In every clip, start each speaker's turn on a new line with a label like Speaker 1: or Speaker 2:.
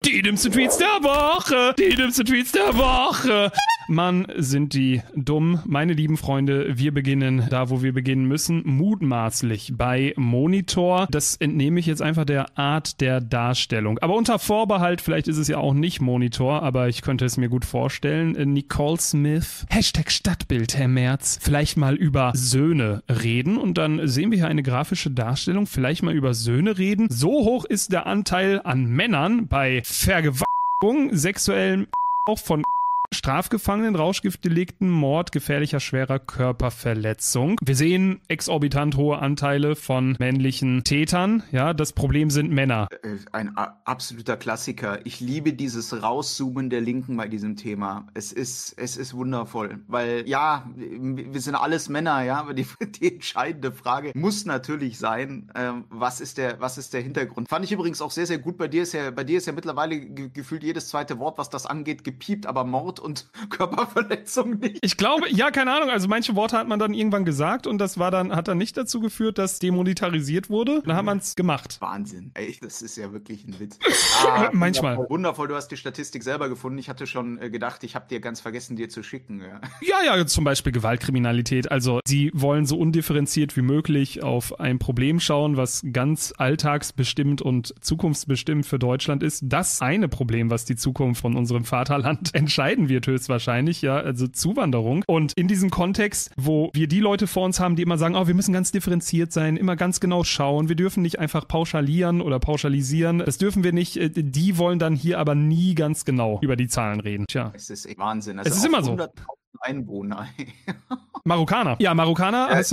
Speaker 1: Die dümmsten Tweets der Woche. Die dümmsten Tweets der Woche. Mann, sind die dumm. Meine lieben Freunde, wir beginnen da, wo wir beginnen müssen. Mutmaßlich bei Monitor. Das entnehme ich jetzt einfach der Art der Darstellung. Aber unter Vorbehalt, vielleicht ist es ja auch nicht Monitor, aber ich könnte es mir gut vorstellen. Nicole Smith, Hashtag Stadtbild, Herr Merz, vielleicht mal über Söhne reden. Und dann sehen wir hier eine grafische Darstellung, vielleicht mal über Söhne reden. So hoch ist der Anteil an Männern bei Vergewaltigung, sexuellem auch von Strafgefangenen, Rauschgiftdelikten, Mord, gefährlicher schwerer Körperverletzung. Wir sehen exorbitant hohe Anteile von männlichen Tätern. Ja, das Problem sind Männer.
Speaker 2: Ein absoluter Klassiker. Ich liebe dieses Rauszoomen der Linken bei diesem Thema. Es ist wundervoll, weil ja, wir sind alles Männer, ja, aber die entscheidende Frage muss natürlich sein, was ist der Hintergrund? Fand ich übrigens auch sehr, sehr gut. Bei dir ist ja mittlerweile gefühlt jedes zweite Wort, was das angeht, gepiept, aber Mord und Körperverletzung nicht.
Speaker 1: Ich glaube, ja, keine Ahnung, also manche Worte hat man dann irgendwann gesagt und das hat dann nicht dazu geführt, dass demonetarisiert wurde. Dann hat man es gemacht.
Speaker 2: Wahnsinn. Ey, das ist ja wirklich ein Witz.
Speaker 1: Manchmal.
Speaker 2: Wundervoll, du hast die Statistik selber gefunden. Ich hatte schon gedacht, ich habe dir ganz vergessen, dir zu schicken.
Speaker 1: Ja, zum Beispiel Gewaltkriminalität. Also sie wollen so undifferenziert wie möglich auf ein Problem schauen, was ganz alltagsbestimmt und zukunftsbestimmt für Deutschland ist. Das eine Problem, was die Zukunft von unserem Vaterland entscheiden wird höchstwahrscheinlich, ja, also Zuwanderung. Und in diesem Kontext, wo wir die Leute vor uns haben, die immer sagen, wir müssen ganz differenziert sein, immer ganz genau schauen, wir dürfen nicht einfach pauschalieren oder pauschalisieren, das dürfen wir nicht, die wollen dann hier aber nie ganz genau über die Zahlen reden. Tja.
Speaker 2: Es ist Wahnsinn. Also
Speaker 1: es ist immer so.
Speaker 2: 100.000 Einwohner.
Speaker 1: Marokkaner. Ja, Marokkaner hast du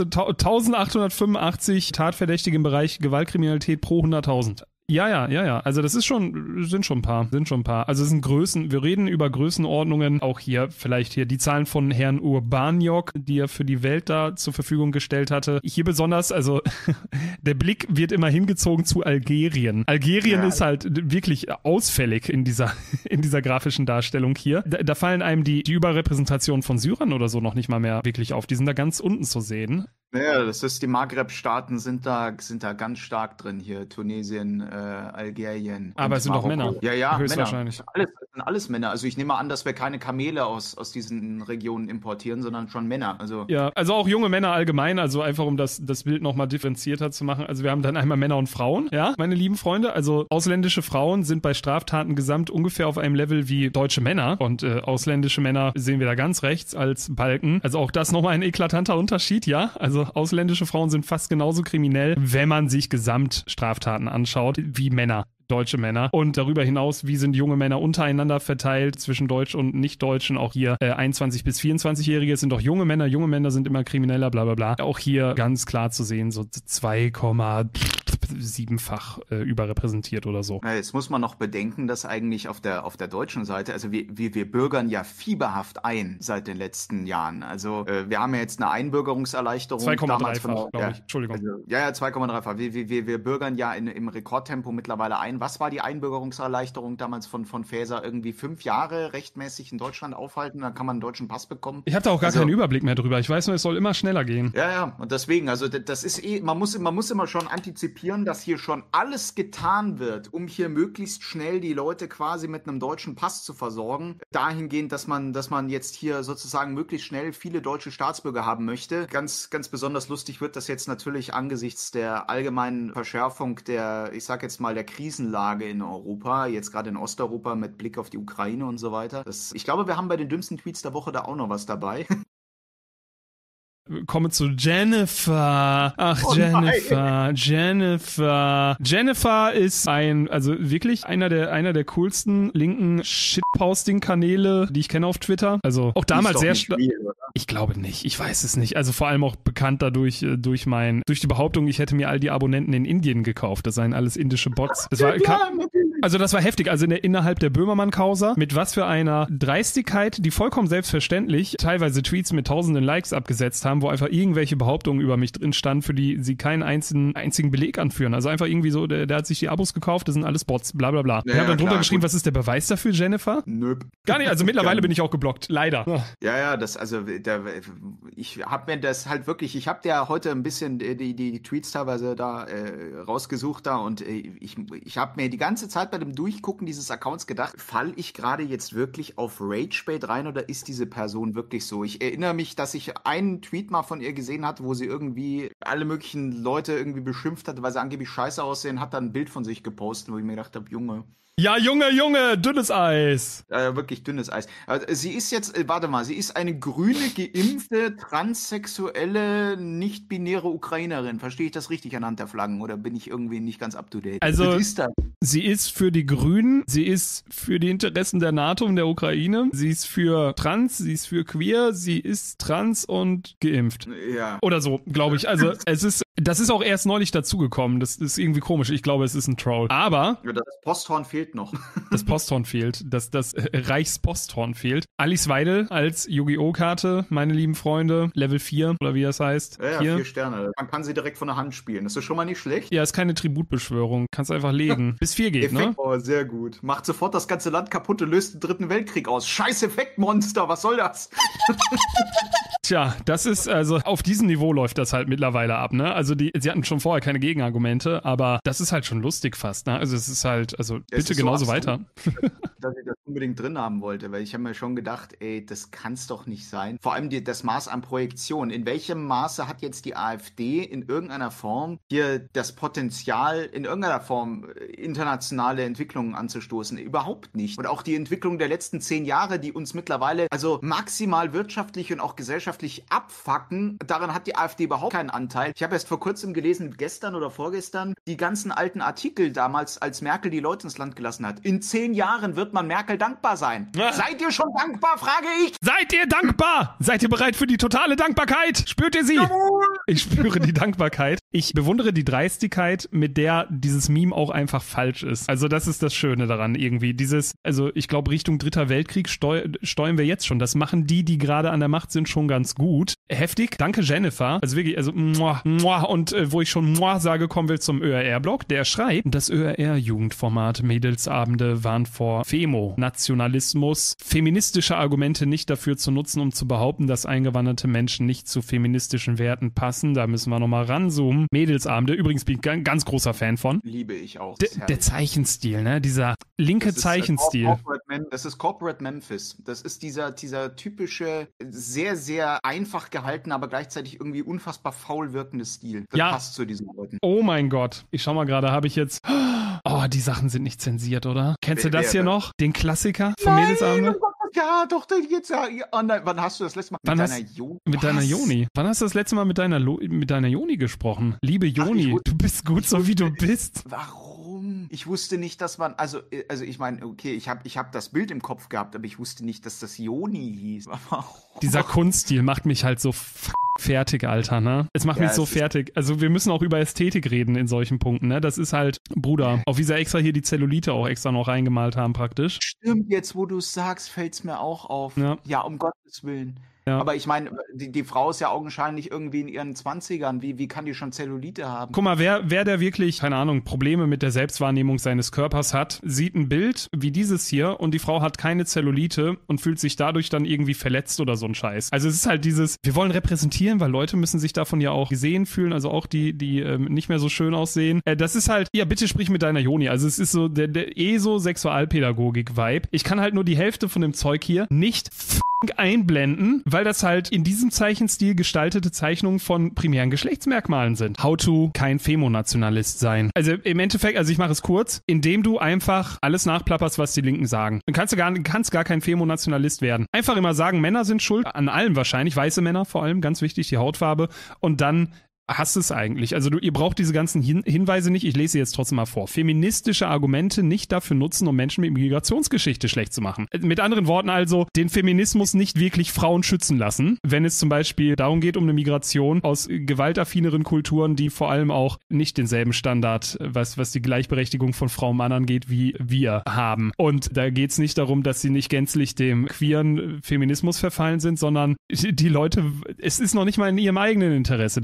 Speaker 1: 1885 Tatverdächtige im Bereich Gewaltkriminalität pro 100.000. Ja. Also das sind schon ein paar. Also es sind Größen, wir reden über Größenordnungen, auch hier, vielleicht hier die Zahlen von Herrn Urbaniok, die er für die Welt da zur Verfügung gestellt hatte. Hier besonders, also der Blick wird immer hingezogen zu Algerien. Algerien ist halt wirklich ausfällig in dieser grafischen Darstellung hier. Da fallen einem die Überrepräsentation von Syrern oder so noch nicht mal mehr wirklich auf. Die sind da ganz unten zu sehen.
Speaker 2: Ja, das ist, die Maghreb-Staaten sind da ganz stark drin hier. Tunesien, Algerien.
Speaker 1: Aber es sind doch Männer.
Speaker 2: Ja,
Speaker 1: höchstwahrscheinlich.
Speaker 2: Männer. Das sind alles Männer. Also ich nehme an, dass wir keine Kamele aus diesen Regionen importieren, sondern schon Männer. Also
Speaker 1: auch junge Männer allgemein, also einfach um das Bild nochmal differenzierter zu machen. Also wir haben dann einmal Männer und Frauen, ja, meine lieben Freunde. Also ausländische Frauen sind bei Straftaten gesamt ungefähr auf einem Level wie deutsche Männer und ausländische Männer sehen wir da ganz rechts als Balken. Also auch das nochmal ein eklatanter Unterschied, ja. Also ausländische Frauen sind fast genauso kriminell, wenn man sich Gesamtstraftaten anschaut, wie Männer. Deutsche Männer. Und darüber hinaus, wie sind junge Männer untereinander verteilt zwischen Deutsch und Nicht-Deutschen? Auch hier 21- bis 24-Jährige sind doch junge Männer. Junge Männer sind immer krimineller, bla bla bla. Auch hier ganz klar zu sehen, so 2,7-fach überrepräsentiert oder so.
Speaker 2: Jetzt muss man noch bedenken, dass eigentlich auf der deutschen Seite, also wir bürgern ja fieberhaft ein seit den letzten Jahren. Also wir haben ja jetzt eine Einbürgerungserleichterung.
Speaker 1: 2,3-fach, glaube ich. Entschuldigung.
Speaker 2: Also, 2,3-fach. Wir bürgern ja im Rekordtempo mittlerweile ein. Was war die Einbürgerungserleichterung damals von Faeser? Irgendwie 5 Jahre rechtmäßig in Deutschland aufhalten, dann kann man einen deutschen Pass bekommen.
Speaker 1: Ich habe da auch gar keinen Überblick mehr drüber. Ich weiß nur, es soll immer schneller gehen.
Speaker 2: Ja, und deswegen, also das ist man muss immer schon antizipieren, dass hier schon alles getan wird, um hier möglichst schnell die Leute quasi mit einem deutschen Pass zu versorgen. Dahingehend, dass man jetzt hier sozusagen möglichst schnell viele deutsche Staatsbürger haben möchte. Ganz, ganz besonders lustig wird das jetzt natürlich angesichts der allgemeinen Verschärfung der Krisenlage in Europa, jetzt gerade in Osteuropa mit Blick auf die Ukraine und so weiter. Ich glaube, wir haben bei den dümmsten Tweets der Woche da auch noch was dabei.
Speaker 1: Komme zu Jennifer. Ach, Jennifer. Jennifer ist wirklich einer der coolsten linken Shitposting-Kanäle, die ich kenne auf Twitter. Also auch damals sehr stark. Ich glaube nicht. Ich weiß es nicht. Also vor allem auch bekannt dadurch durch die Behauptung, ich hätte mir all die Abonnenten in Indien gekauft. Das seien alles indische Bots. Das war heftig. Also innerhalb der Böhmermann-Causa, mit was für einer Dreistigkeit, die vollkommen selbstverständlich teilweise Tweets mit tausenden Likes abgesetzt haben, wo einfach irgendwelche Behauptungen über mich drin standen, für die sie keinen einzigen Beleg anführen. Also einfach irgendwie so, der hat sich die Abos gekauft, das sind alles Bots, bla bla bla. Ich habe dann drunter geschrieben, was ist der Beweis dafür, Jennifer?
Speaker 2: Nö.
Speaker 1: Gar nicht, also mittlerweile bin ich auch geblockt, leider.
Speaker 2: Ja, ich habe mir das halt wirklich, ich habe ja heute ein bisschen die Tweets teilweise da rausgesucht da und ich habe mir die ganze Zeit Zeit bei dem Durchgucken dieses Accounts gedacht, falle ich gerade jetzt wirklich auf Ragebait rein oder ist diese Person wirklich so? Ich erinnere mich, dass ich einen Tweet mal von ihr gesehen hatte, wo sie irgendwie alle möglichen Leute irgendwie beschimpft hat, weil sie angeblich scheiße aussehen, hat dann ein Bild von sich gepostet, wo ich mir gedacht habe, Junge.
Speaker 1: Ja, Junge, dünnes Eis.
Speaker 2: Wirklich dünnes Eis. Sie ist jetzt, warte mal, sie ist eine grüne, geimpfte, transsexuelle, nicht-binäre Ukrainerin. Verstehe ich das richtig anhand der Flaggen oder bin ich irgendwie nicht ganz up-to-date?
Speaker 1: Also,
Speaker 2: was ist das?
Speaker 1: Sie ist für die Grünen, sie ist für die Interessen der NATO und der Ukraine, sie ist für trans, sie ist für queer, sie ist trans und geimpft.
Speaker 2: Ja.
Speaker 1: Oder so, glaube ich. Also, das ist auch erst neulich dazugekommen. Das ist irgendwie komisch. Ich glaube, es ist ein Troll. Aber
Speaker 2: das Posthorn fehlt noch.
Speaker 1: Das Posthorn fehlt. Das Reichsposthorn fehlt. Alice Weidel als Yu-Gi-Oh! Karte, meine lieben Freunde. Level 4 oder wie das heißt.
Speaker 2: Ja, 4 Sterne. Man kann sie direkt von der Hand spielen. Das ist schon mal nicht schlecht.
Speaker 1: Ja, ist keine Tributbeschwörung. Kannst einfach legen. Bis 4 geht,
Speaker 2: Effekt,
Speaker 1: ne?
Speaker 2: Oh, sehr gut. Macht sofort das ganze Land kaputt und löst den 3. Weltkrieg aus. Scheiß Effektmonster, was soll das?
Speaker 1: Tja, das ist, also auf diesem Niveau läuft das halt mittlerweile ab, ne? Also sie hatten schon vorher keine Gegenargumente, aber das ist halt schon lustig fast, ne? Also es ist halt, also bitte genauso so weiter.
Speaker 2: Dass ich das unbedingt drin haben wollte, weil ich habe mir schon gedacht, ey, das kann's doch nicht sein. Vor allem das Maß an Projektion. In welchem Maße hat jetzt die AfD in irgendeiner Form hier das Potenzial, in irgendeiner Form internationale Entwicklungen anzustoßen? Überhaupt nicht. Und auch die Entwicklung der letzten 10 Jahre, die uns mittlerweile also maximal wirtschaftlich und auch gesellschaftlich abfacken, daran hat die AfD überhaupt keinen Anteil. Ich habe erst vor kurzem gelesen, gestern oder vorgestern, die ganzen alten Artikel damals, als Merkel die Leute ins Land gelassen hat. In 10 Jahren wird man Merkel dankbar sein. Ja. Seid ihr schon dankbar, frage ich?
Speaker 1: Seid ihr dankbar? Seid ihr bereit für die totale Dankbarkeit? Spürt ihr sie? Jawohl. Ich spüre die Dankbarkeit. Ich bewundere die Dreistigkeit, mit der dieses Meme auch einfach falsch ist. Also das ist das Schöne daran irgendwie. Also ich glaube, Richtung 3. Weltkrieg steuern wir jetzt schon. Das machen die gerade an der Macht sind, schon ganz gut. Heftig. Danke, Jennifer. Also wirklich, also muah. Und wo ich schon muah sage, kommen wir zum ÖRR-Blog. Der schreibt, das ÖRR-Jugendformat Mädelsabende warnt vor Femo-Nationalismus, feministische Argumente nicht dafür zu nutzen, um zu behaupten, dass eingewanderte Menschen nicht zu feministischen Werten passen. Da müssen wir nochmal ranzoomen. Mädelsabende, übrigens bin ich ein ganz großer Fan von.
Speaker 2: Liebe ich auch.
Speaker 1: Der Zeichenstil, ne? Dieser linke Zeichenstil.
Speaker 2: Das ist Corporate Memphis. Das ist dieser typische, sehr, sehr einfach gehalten, aber gleichzeitig irgendwie unfassbar faul wirkende Stil. Das passt zu diesen Leuten.
Speaker 1: Oh mein Gott. Ich schau mal gerade, habe ich jetzt... Oh, die Sachen sind nicht zensiert, oder? Kennst du das hier noch? Den Klassiker von Mädelsabende?
Speaker 2: Ja, doch, jetzt ja. Oh nein, wann hast du das letzte Mal mit deiner Joni?
Speaker 1: Mit deiner Joni. Wann hast du das letzte Mal mit deiner Joni gesprochen? Liebe Joni, du bist gut so, wie du bist.
Speaker 2: Warum? Ich wusste nicht, dass man, also ich meine, okay, ich hab das Bild im Kopf gehabt, aber ich wusste nicht, dass das Joni hieß.
Speaker 1: Dieser Kunststil macht mich halt so fertig, Alter, ne? Es macht mich so fertig. Also wir müssen auch über Ästhetik reden in solchen Punkten, ne? Das ist halt, Bruder, auf dieser extra hier die Zellulite auch extra noch reingemalt haben praktisch.
Speaker 2: Stimmt, jetzt wo du es sagst, fällt's mir auch auf. Ja, um Gottes Willen. Ja. Aber ich meine, die Frau ist ja augenscheinlich irgendwie in ihren 20ern. Wie kann die schon Zellulite haben?
Speaker 1: Guck mal, wer der wirklich, keine Ahnung, Probleme mit der Selbstwahrnehmung seines Körpers hat, sieht ein Bild wie dieses hier und die Frau hat keine Zellulite und fühlt sich dadurch dann irgendwie verletzt oder so ein Scheiß. Also es ist halt dieses, wir wollen repräsentieren, weil Leute müssen sich davon ja auch gesehen fühlen, also auch die nicht mehr so schön aussehen. Das ist halt, ja, bitte sprich mit deiner Joni. Also es ist so der ESO-Sexualpädagogik-Vibe. Ich kann halt nur die Hälfte von dem Zeug hier nicht einblenden, weil das halt in diesem Zeichenstil gestaltete Zeichnungen von primären Geschlechtsmerkmalen sind. How to kein Femonationalist sein. Also im Endeffekt, also ich mache es kurz, indem du einfach alles nachplapperst, was die Linken sagen. Dann kannst gar kein Femonationalist werden. Einfach immer sagen, Männer sind schuld, an allem wahrscheinlich, weiße Männer vor allem, ganz wichtig, die Hautfarbe, und dann hast es eigentlich. Also ihr braucht diese ganzen Hinweise nicht. Ich lese sie jetzt trotzdem mal vor. Feministische Argumente nicht dafür nutzen, um Menschen mit Migrationsgeschichte schlecht zu machen. Mit anderen Worten also, den Feminismus nicht wirklich Frauen schützen lassen, wenn es zum Beispiel darum geht, um eine Migration aus gewaltaffineren Kulturen, die vor allem auch nicht denselben Standard, was die Gleichberechtigung von Frau und Mann angeht, wie wir haben. Und da geht es nicht darum, dass sie nicht gänzlich dem queeren Feminismus verfallen sind, sondern die Leute, es ist noch nicht mal in ihrem eigenen Interesse, dass diese Menschen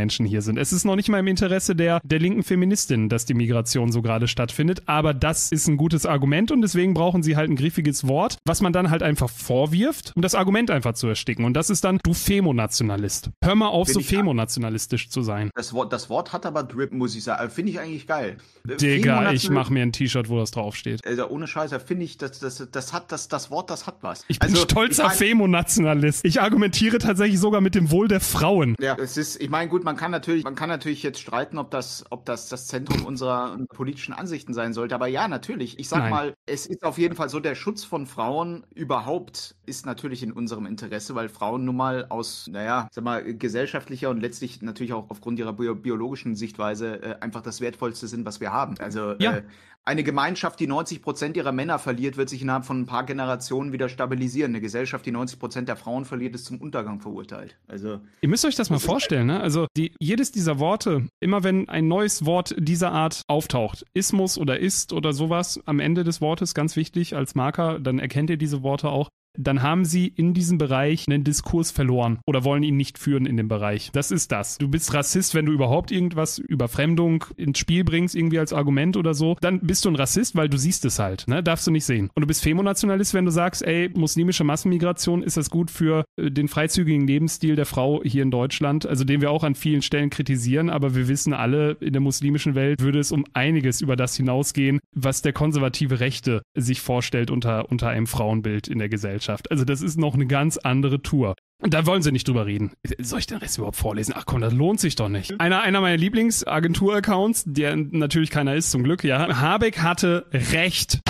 Speaker 1: Menschen hier sind. Es ist noch nicht mal im Interesse der linken Feministinnen, dass die Migration so gerade stattfindet, aber das ist ein gutes Argument und deswegen brauchen sie halt ein griffiges Wort, was man dann halt einfach vorwirft, um das Argument einfach zu ersticken. Und das ist dann, du Femonationalist. Hör mal auf, so femonationalistisch zu sein.
Speaker 2: Das Wort hat aber Drip, muss ich sagen. Finde ich eigentlich geil.
Speaker 1: Digga, ich mach mir ein T-Shirt, wo das draufsteht.
Speaker 2: Also ohne Scheiße, finde ich, das Wort hat was.
Speaker 1: Ich bin stolzer Femonationalist. Ich argumentiere tatsächlich sogar mit dem Wohl der Frauen.
Speaker 2: Ja, ich meine, gut, man kann natürlich jetzt streiten, ob das Zentrum unserer politischen Ansichten sein sollte. Aber ja, natürlich. Ich sag mal, es ist auf jeden Fall so, der Schutz von Frauen überhaupt ist natürlich in unserem Interesse, weil Frauen nun mal aus, gesellschaftlicher und letztlich natürlich auch aufgrund ihrer biologischen Sichtweise einfach das Wertvollste sind, was wir haben. Also eine Gemeinschaft, die 90% ihrer Männer verliert, wird sich innerhalb von ein paar Generationen wieder stabilisieren. Eine Gesellschaft, die 90% der Frauen verliert, ist zum Untergang verurteilt. Also
Speaker 1: ihr müsst euch das mal vorstellen, ne? Also jedes dieser Worte, immer wenn ein neues Wort dieser Art auftaucht, Ismus oder ist oder sowas, am Ende des Wortes, ganz wichtig als Marker, dann erkennt ihr diese Worte auch, dann haben sie in diesem Bereich einen Diskurs verloren oder wollen ihn nicht führen in dem Bereich. Das ist das. Du bist Rassist, wenn du überhaupt irgendwas Überfremdung ins Spiel bringst, irgendwie als Argument oder so. Dann bist du ein Rassist, weil du siehst es halt, ne? Darfst du nicht sehen. Und du bist Femonationalist, wenn du sagst, ey, muslimische Massenmigration, ist das gut für den freizügigen Lebensstil der Frau hier in Deutschland, also den wir auch an vielen Stellen kritisieren, aber wir wissen alle, in der muslimischen Welt würde es um einiges über das hinausgehen, was der konservative Rechte sich vorstellt unter einem Frauenbild in der Gesellschaft. Also das ist noch eine ganz andere Tour. Und da wollen sie nicht drüber reden. Soll ich den Rest überhaupt vorlesen? Ach komm, das lohnt sich doch nicht. Einer meiner Lieblingsagentur-Accounts, der natürlich keiner ist, zum Glück, ja. Habeck hatte Recht.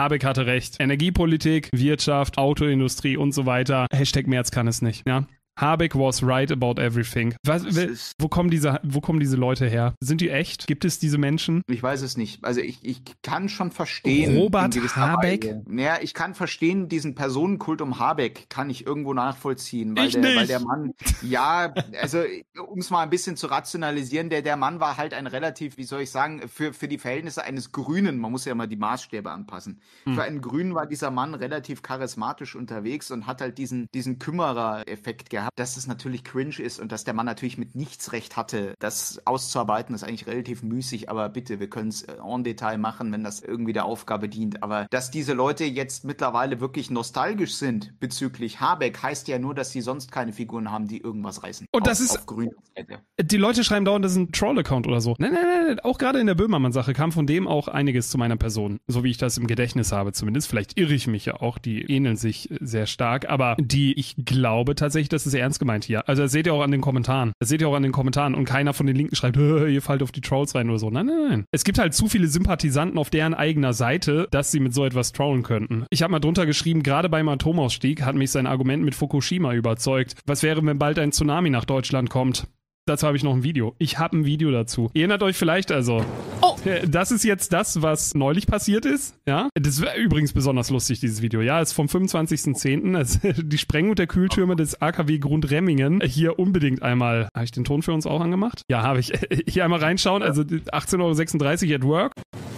Speaker 1: Energiepolitik, Wirtschaft, Autoindustrie und so weiter. # Merz kann es nicht, ja. Habeck was right about everything. Wo kommen diese Leute her? Sind die echt? Gibt es diese Menschen?
Speaker 2: Ich weiß es nicht. Also ich kann schon verstehen.
Speaker 1: Robert Habeck?
Speaker 2: Naja, ich kann verstehen, diesen Personenkult um Habeck kann ich irgendwo nachvollziehen. Weil der Mann, ja, also um es mal ein bisschen zu rationalisieren, der Mann war halt ein relativ, wie soll ich sagen, für die Verhältnisse eines Grünen, man muss ja mal die Maßstäbe anpassen. Für einen Grünen war dieser Mann relativ charismatisch unterwegs und hat halt diesen Kümmerer-Effekt gehabt, dass es natürlich cringe ist und dass der Mann natürlich mit nichts Recht hatte. Das auszuarbeiten ist eigentlich relativ müßig, aber bitte, wir können es en Detail machen, wenn das irgendwie der Aufgabe dient. Aber dass diese Leute jetzt mittlerweile wirklich nostalgisch sind bezüglich Habeck, heißt ja nur, dass sie sonst keine Figuren haben, die irgendwas reißen.
Speaker 1: Und das ist auf grüner Seite. Die Leute schreiben dauernd, das ist ein Troll-Account oder so. Nein. Auch gerade in der Böhmermann-Sache kam von dem auch einiges zu meiner Person. So wie ich das im Gedächtnis habe zumindest. Vielleicht irre ich mich ja auch. Die ähneln sich sehr stark. Aber ich glaube tatsächlich, dass es ernst gemeint hier. Also das seht ihr auch an den Kommentaren. Und keiner von den Linken schreibt, ihr fallt auf die Trolls rein oder so. Nein. Es gibt halt zu viele Sympathisanten auf deren eigener Seite, dass sie mit so etwas trollen könnten. Ich habe mal drunter geschrieben, gerade beim Atomausstieg hat mich sein Argument mit Fukushima überzeugt. Was wäre, wenn bald ein Tsunami nach Deutschland kommt? Dazu habe ich noch ein Video. Ich habe ein Video dazu. Ihr erinnert euch vielleicht also. Oh, das ist jetzt das, was neulich passiert ist. Ja, das war übrigens besonders lustig, dieses Video. Ja, ist vom 25.10. Also die Sprengung der Kühltürme des AKW Grundremmingen. Hier unbedingt einmal. Habe ich den Ton für uns auch angemacht? Ja, habe ich. Hier einmal reinschauen. Also 18,36 € at work.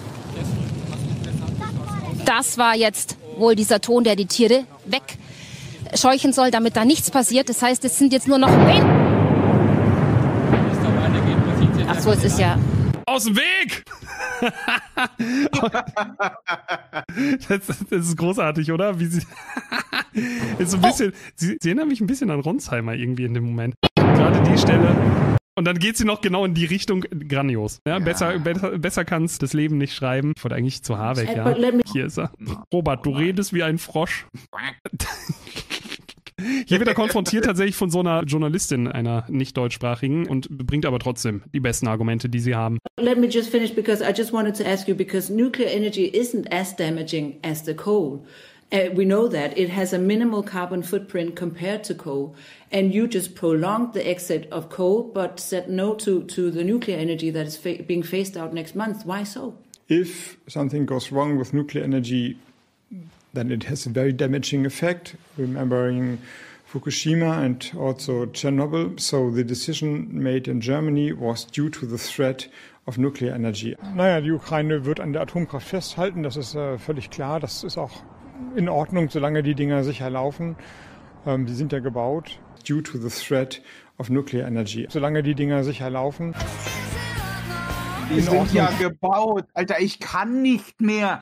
Speaker 3: Das war jetzt wohl dieser Ton, der die Tiere wegscheuchen soll, damit da nichts passiert. Das heißt, es sind jetzt nur noch Ach so, es ist ja...
Speaker 1: Aus dem Weg! das ist großartig, oder? Wie sie ist so ein bisschen... Sie erinnern mich ein bisschen an Ronsheimer irgendwie in dem Moment. Gerade die Stelle... Und dann geht sie noch genau in die Richtung grandios. Ja, ja. Besser kann's das Leben nicht schreiben. Ich wollte eigentlich zu Habeck, ja. Hier ist er. Robert, du redest wie ein Frosch. Hier wird er konfrontiert tatsächlich von so einer Journalistin, einer nicht deutschsprachigen, und bringt aber trotzdem die besten Argumente, die sie haben.
Speaker 4: Let me just finish because I just wanted to ask you, because nuclear energy isn't as damaging as the coal. We know that it has a minimal carbon footprint compared to coal, and you just prolonged the exit of coal, but said no to the nuclear energy that is being phased out next month. Why so?
Speaker 5: If something goes wrong with nuclear energy, then it has a very damaging effect, remembering Fukushima and also Chernobyl. So the decision made in Germany was due to the threat of nuclear energy.
Speaker 6: Naja, die Ukraine wird an der Atomkraft festhalten, das ist völlig klar. Das ist auch in Ordnung, solange die Dinger sicher laufen. Die sind ja gebaut.
Speaker 5: Due to the threat of nuclear energy. Solange die Dinger sicher laufen.
Speaker 2: Die sind ja gebaut. Alter, ich kann nicht mehr.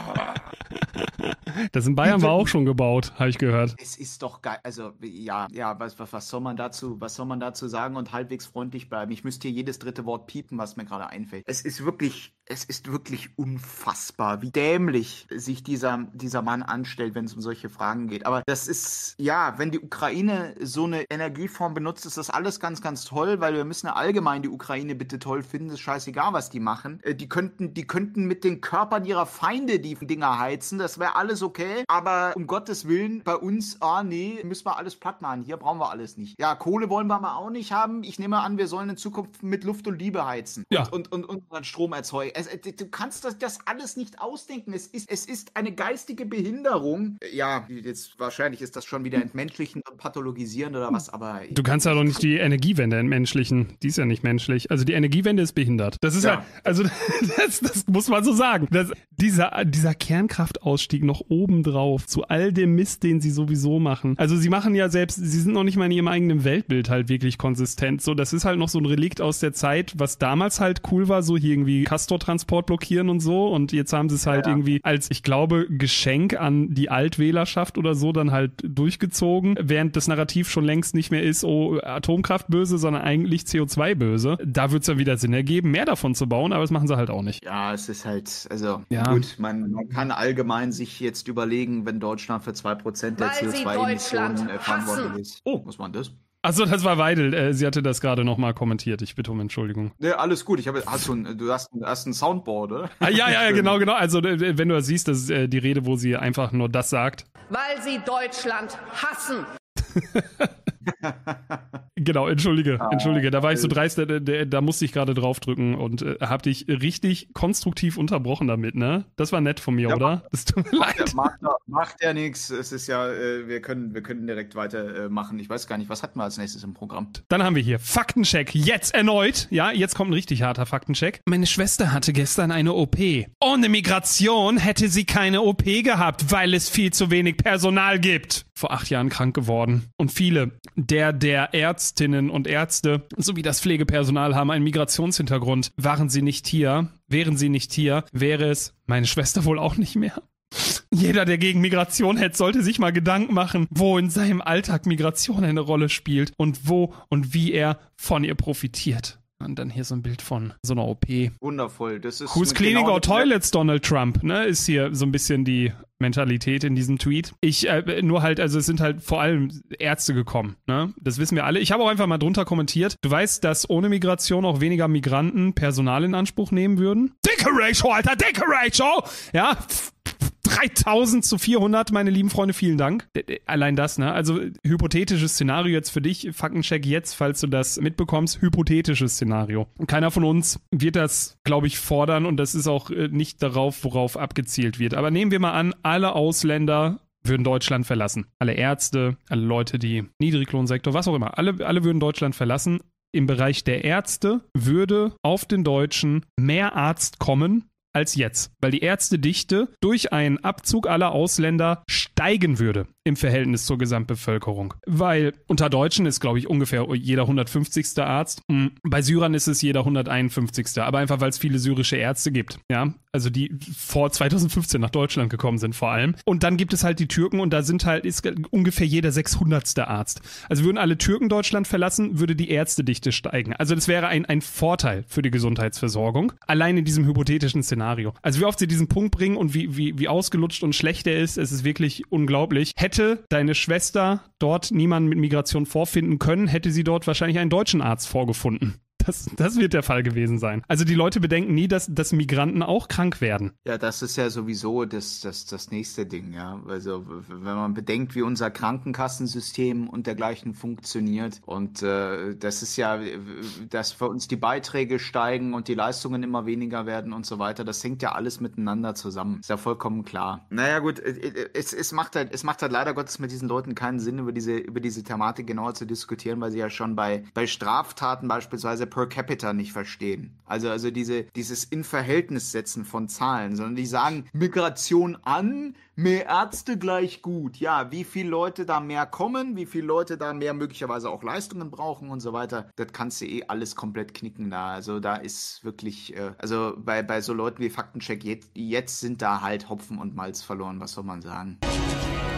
Speaker 1: Das in Bayern war auch schon gebaut, habe ich gehört.
Speaker 2: Es ist doch geil. Also, ja, was soll man dazu sagen und halbwegs freundlich bleiben? Ich müsste hier jedes dritte Wort piepen, was mir gerade einfällt. Es ist wirklich unfassbar, wie dämlich sich dieser Mann anstellt, wenn es um solche Fragen geht. Aber das ist, ja, wenn die Ukraine so eine Energieform benutzt, ist das alles ganz, ganz toll, weil wir müssen ja allgemein die Ukraine bitte toll finden. Es ist scheißegal, was die machen. Die könnten mit den Körpern ihrer Feinde die Dinger heizen. Das wäre alles okay. Aber um Gottes Willen, bei uns, nee, müssen wir alles platt machen. Hier brauchen wir alles nicht. Ja, Kohle wollen wir mal auch nicht haben. Ich nehme an, wir sollen in Zukunft mit Luft und Liebe heizen.
Speaker 1: Ja.
Speaker 2: Und unseren Strom erzeugen. Du kannst das alles nicht ausdenken. Es ist eine geistige Behinderung. Ja, jetzt wahrscheinlich ist das schon wieder entmenschlichen und pathologisieren oder was, aber...
Speaker 1: Du kannst ja doch nicht die Energiewende entmenschlichen. Die ist ja nicht menschlich. Also die Energiewende ist behindert. Das ist halt, also das muss man so sagen. Dieser Kernkraftausstieg noch obendrauf zu all dem Mist, den sie sowieso machen. Also sie machen ja selbst, sie sind noch nicht mal in ihrem eigenen Weltbild halt wirklich konsistent. So, das ist halt noch so ein Relikt aus der Zeit, was damals halt cool war, so hier irgendwie Castortransport blockieren und so. Und jetzt haben sie es halt irgendwie als, ich glaube, Geschenk an die Altwählerschaft oder so dann halt durchgezogen, während das Narrativ schon längst nicht mehr ist, oh, Atomkraft böse, sondern eigentlich CO2 böse. Da wird es dann wieder Sinn ergeben, mehr davon zu bauen, aber das machen sie halt auch nicht.
Speaker 2: Ja, es ist halt, also gut, man kann allgemein sich jetzt überlegen, wenn Deutschland für 2% der CO2-Emissionen verantwortlich ist. Oh, was war denn das?
Speaker 1: Achso, das war Weidel. Sie hatte das gerade nochmal kommentiert. Ich bitte um Entschuldigung.
Speaker 2: Ja, alles gut. Du hast ein Soundboard, oder?
Speaker 1: Ja, genau. Also, wenn du das siehst, das ist die Rede, wo sie einfach nur das sagt.
Speaker 7: Weil sie Deutschland hassen.
Speaker 1: Genau, entschuldige. Da war ich so dreist, da musste ich gerade draufdrücken und hab dich richtig konstruktiv unterbrochen damit, ne? Das war nett von mir, ja, oder? Das tut mir leid.
Speaker 2: Macht ja nichts. Es ist ja, wir können direkt weitermachen. Ich weiß gar nicht, was hatten wir als nächstes im Programm?
Speaker 1: Dann haben wir hier Faktencheck. Jetzt erneut. Ja, jetzt kommt ein richtig harter Faktencheck. Meine Schwester hatte gestern eine OP. Ohne Migration hätte sie keine OP gehabt, weil es viel zu wenig Personal gibt. Vor 8 Jahren krank geworden. Und viele der Ärztinnen und Ärzte sowie das Pflegepersonal haben einen Migrationshintergrund. Wären sie nicht hier, wäre es meine Schwester wohl auch nicht mehr. Jeder, der gegen Migration hätte, sollte sich mal Gedanken machen, wo in seinem Alltag Migration eine Rolle spielt und wo und wie er von ihr profitiert. Und dann hier so ein Bild von so einer OP.
Speaker 2: Wundervoll. Das ist
Speaker 1: Who's cleaning our toilets, Donald Trump, ne? Ist hier so ein bisschen die Mentalität in diesem Tweet. Es sind halt vor allem Ärzte gekommen, ne? Das wissen wir alle. Ich habe auch einfach mal drunter kommentiert. Du weißt, dass ohne Migration auch weniger Migranten Personal in Anspruch nehmen würden? Dicke Ratio, Alter, dicke Ratio! Ja, 3000 zu 400, meine lieben Freunde, vielen Dank. Allein das, ne? Also, hypothetisches Szenario jetzt für dich. Faktencheck jetzt, falls du das mitbekommst. Hypothetisches Szenario. Keiner von uns wird das, glaube ich, fordern und das ist auch nicht darauf, worauf abgezielt wird. Aber nehmen wir mal an, alle Ausländer würden Deutschland verlassen. Alle Ärzte, alle Leute, die Niedriglohnsektor, was auch immer. Alle würden Deutschland verlassen. Im Bereich der Ärzte würde auf den Deutschen mehr Arzt kommen als jetzt, weil die Ärztedichte durch einen Abzug aller Ausländer steigen würde im Verhältnis zur Gesamtbevölkerung. Weil unter Deutschen ist, glaube ich, ungefähr jeder 150. Arzt. Bei Syrern ist es jeder 151. Aber einfach, weil es viele syrische Ärzte gibt. Ja, also die vor 2015 nach Deutschland gekommen sind vor allem. Und dann gibt es halt die Türken und da ist ungefähr jeder 600. Arzt. Also würden alle Türken Deutschland verlassen, würde die Ärztedichte steigen. Also das wäre ein Vorteil für die Gesundheitsversorgung. Allein in diesem hypothetischen Szenario. Also wie oft sie diesen Punkt bringen und wie ausgelutscht und schlecht er ist, es ist wirklich unglaublich. Hätte deine Schwester dort niemanden mit Migration vorfinden können, hätte sie dort wahrscheinlich einen deutschen Arzt vorgefunden. Das wird der Fall gewesen sein. Also die Leute bedenken nie, dass Migranten auch krank werden.
Speaker 2: Ja, das ist ja sowieso das nächste Ding, ja. Also wenn man bedenkt, wie unser Krankenkassensystem und dergleichen funktioniert und das ist ja, dass für uns die Beiträge steigen und die Leistungen immer weniger werden und so weiter, das hängt ja alles miteinander zusammen. Ist ja vollkommen klar. Naja gut, es macht halt leider Gottes mit diesen Leuten keinen Sinn, über diese Thematik genauer zu diskutieren, weil sie ja schon bei Straftaten beispielsweise per capita nicht verstehen. Also dieses In-Verhältnis-Setzen von Zahlen, sondern die sagen, Migration an, mehr Ärzte gleich gut. Ja, wie viele Leute da mehr kommen, wie viele Leute da mehr möglicherweise auch Leistungen brauchen und so weiter, das kannst du alles komplett knicken da. Also da ist wirklich, also bei so Leuten wie Faktencheck jetzt sind da halt Hopfen und Malz verloren, was soll man sagen.